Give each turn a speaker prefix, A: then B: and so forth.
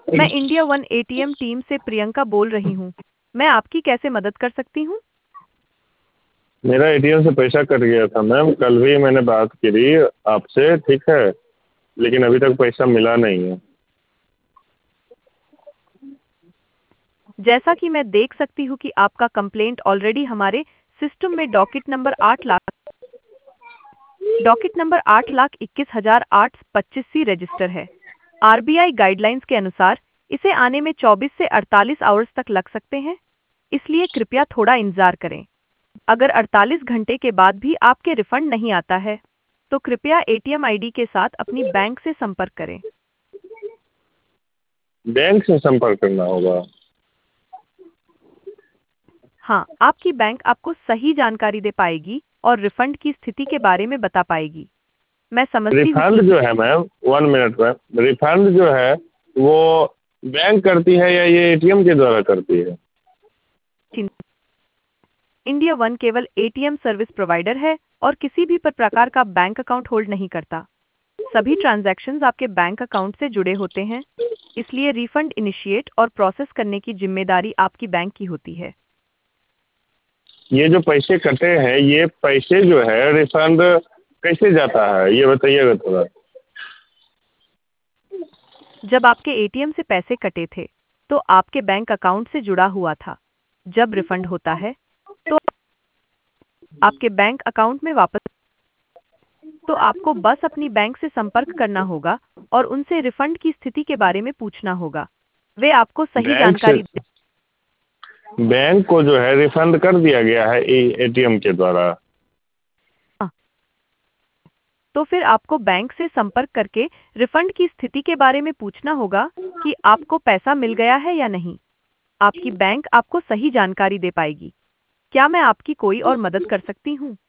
A: मैं India one ATM team से प्रियंका बोल रही हूँ। मैं आपकी कैसे मदद कर सकती हूँ?
B: मेरा एटीएम से पैसा कट गया था मैम। कल भी मैंने बात करी आपसे, ठीक है, लेकिन अभी तक पैसा मिला नहीं है।
A: जैसा कि मैं देख सकती हूँ कि आपका कंप्लेंट ऑलरेडी हमारे सिस्टम में डॉकेट नंबर 8,21,825 रजिस्टर है। आरबीआई गाइडलाइंस के अनुसार इसे आने में 24 से 48 आवर्स तक लग सकते हैं, इसलिए कृपया थोड़ा इंतजार करें। अगर 48 घंटे के बाद भी आपके रिफंड नहीं आता है, तो कृपया एटीएम आईडी के साथ अपनी बैंक से संपर्क करें।
B: बैंक से संपर्क करना होगा?
A: हाँ, आपकी बैंक आपको सही जानकारी दे पाएगी और रिफंड की स्थिति के बारे में बता पाएगी। मैं समझती हूँ
B: रिफंड
A: कि
B: जो है मैम, 1 मिनट मैम, रिफंड जो है वो बैंक करती है या ये एटीएम के द्वारा करती है?
A: इंडिया वन केवल एटीएम सर्विस प्रोवाइडर है और किसी भी प्रकार का बैंक अकाउंट होल्ड नहीं करता। सभी ट्रांजैक्शंस आपके बैंक अकाउंट से जुड़े होते हैं, इसलिए रिफंड इनिशिएट और प्रोसेस करने की जिम्मेदारी आपकी बैंक की होती है।
B: ये जो पैसे कटे हैं, ये पैसे जो है रिफंड कैसे जाता है, ये बताइएगा थोड़ा।
A: जब आपके एटीएम से पैसे कटे थे, तो आपके बैंक अकाउंट से जुड़ा हुआ था। जब रिफंड होता है, तो आपके बैंक अकाउंट में वापस तो आपको बस अपनी बैंक से संपर्क करना होगा और उनसे रिफंड की स्थिति के बारे में पूछना होगा। वे आपको सही
B: बैंक से
A: जानकारी दे।
B: बैंक को जो है रिफंड कर दिया गया है एटीएम के द्वारा।
A: तो फिर आपको बैंक से संपर्क करके रिफंड की स्थिति के बारे में पूछना होगा कि आपको पैसा मिल गया है या नहीं। आपकी बैंक आपको सही जानकारी दे पाएगी। क्या मैं आपकी कोई और मदद कर सकती हूँ?